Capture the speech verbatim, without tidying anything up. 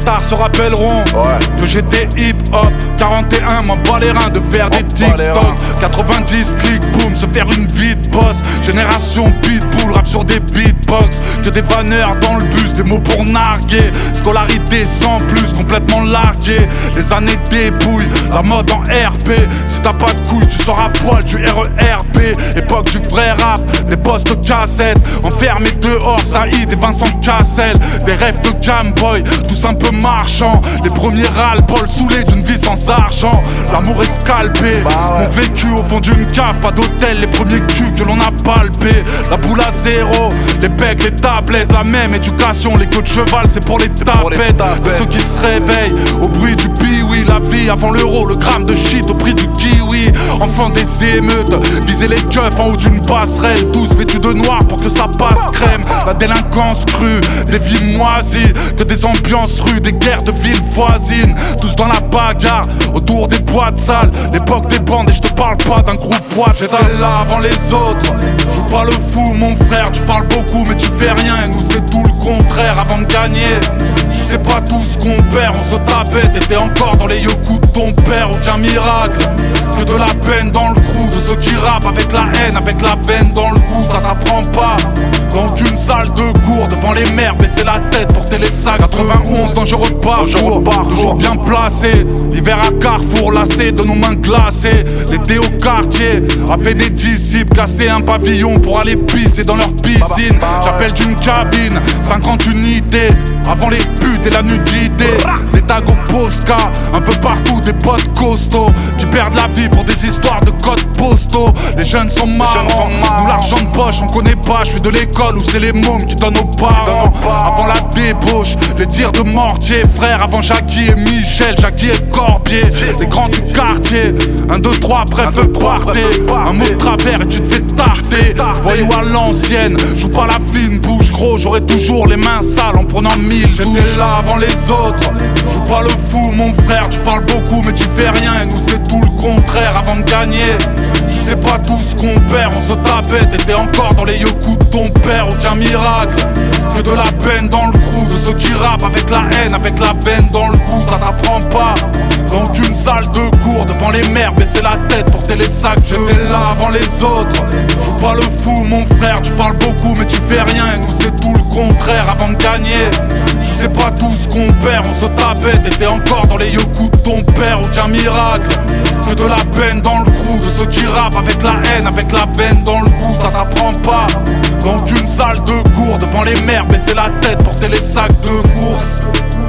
bâtards se rappelleront ouais. que j'étais hip-hop. Quarante et un, m'en bats les reins de faire des TikTok. Quatre-vingt-dix, clic, boom, se faire une vie de boss. Génération pitbull, rap sur des beatbox. Que des vanneurs dans le bus, des mots pour narguer. Scolarité sans plus, complètement largué. Les années débouillent, la mode en R P. Si t'as pas de couilles, tu sors à poil du R E R P. Époque du vrai rap, des postes cassettes. Enfermés dehors, Saïd et Vincent Cassel. Des rêves de Gameboy, tous un peu marchands. Les premiers ras-le-bol saoulés d'une vie sans argent. L'amour est scalpé, mon vécu au fond d'une cave. Pas d'hôtel, les premiers culs que l'on a palpés. La boule à zéro, les becs, les tablettes. La même éducation, les queues de cheval, c'est pour les tapettes. De ceux qui se réveillent au bruit du biwi. La vie avant l'euro, le gramme de shit au prix du kiwi. Enfant des émeutes, viser les keufs en haut d'une passerelle. Tous vêtus de noir pour que ça passe crème. La délinquance crue, des vies moisies. Que des ambiances rudes, des guerres de villes voisines. Tous dans la bagarre, autour des boîtes sales. L'époque des bandes et je te parle pas d'un groupe boîte. J'étais là avant les autres, joue pas le fou mon frère. Tu parles beaucoup mais tu fais rien. Et nous c'est tout le contraire avant de gagner. Tu sais pas tout ce qu'on perd, on se tapait. T'étais encore dans les yokus de ton père. Aucun miracle, que de la peine dans le crew. De ceux qui rappent avec la haine, avec la veine dans le cou. Ça s'apprend pas dans une salle de cours. Devant les mères, baisser la tête, porter les sacs. Quatre-vingt-onze, dangereux parcours, toujours bien placé. L'hiver à Carrefour, lassé de nos mains glacées. L'été au quartier, avait des disciples. Casser un pavillon pour aller pisser dans leur piscine. J'appelle d'une cabine, cinquante unités. Avant les putes et la nudité. Des tags au Posca, un peu partout des potes costauds. Qui perdent la vie pour des histoires de codes postaux. Les jeunes sont marrants, nous l'argent de poche on connaît pas. Je suis de l'école où c'est les mômes qui donnent aux parents. Avant la débauche, les tirs de mortier. Frère avant Jackie et Michel, Jackie et Corbier. Les grands du quartier, un, deux, trois, bref partez. Un mot de travers et tu te fais tarter. Voyou à l'ancienne, joue pas la fine bouche gros. J'aurai toujours les mains sales en prenant mille. J'étais là avant les autres, joue pas le fou mon frère. Tu parles beaucoup mais tu fais rien. Et nous c'est tout le contraire avant de gagner. Tu sais pas tout ce qu'on perd, on se tapait. T'étais encore dans les yokus de ton père. Aucun miracle, que de la peine dans le crew. De ceux qui rappent avec la haine, avec la veine dans le cou. Ça s'apprend pas dans une salle de cours. Devant les mères, baisser la tête, porter les sacs. J'étais là avant les autres, joue pas le fou mon frère. Tu parles beaucoup mais tu fais rien. Et nous c'est tout le contraire avant de gagner. Tu sais pas tout ce qu'on perd, on se tapait. T'étais encore dans les yokus de ton père. Aucun miracle, que de la peine dans le crew. De ceux qui rappent avec la haine, avec la veine dans le cou. Ça s'apprend pas dans une salle de cours. Devant les mères, baisser la tête, porter les sacs de course.